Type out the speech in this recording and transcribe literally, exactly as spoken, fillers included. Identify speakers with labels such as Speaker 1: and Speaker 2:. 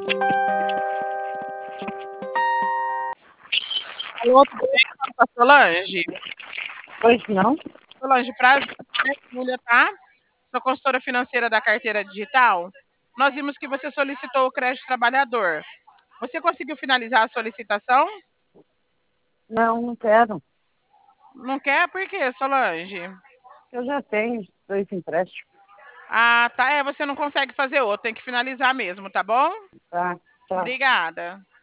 Speaker 1: Alô, tudo bem? Fala com a Solange.
Speaker 2: Pois não?
Speaker 1: Solange, prazer, Júlia, tá? Sou consultora financeira da carteira digital. Nós vimos que você solicitou o crédito trabalhador. Você conseguiu finalizar a solicitação?
Speaker 2: Não, não quero.
Speaker 1: Não quer? Por quê, Solange?
Speaker 2: Eu já tenho dois empréstimos.
Speaker 1: Ah, tá. É, você não consegue fazer outro, tem que finalizar mesmo, tá bom?
Speaker 2: Tá, tá.
Speaker 1: Obrigada.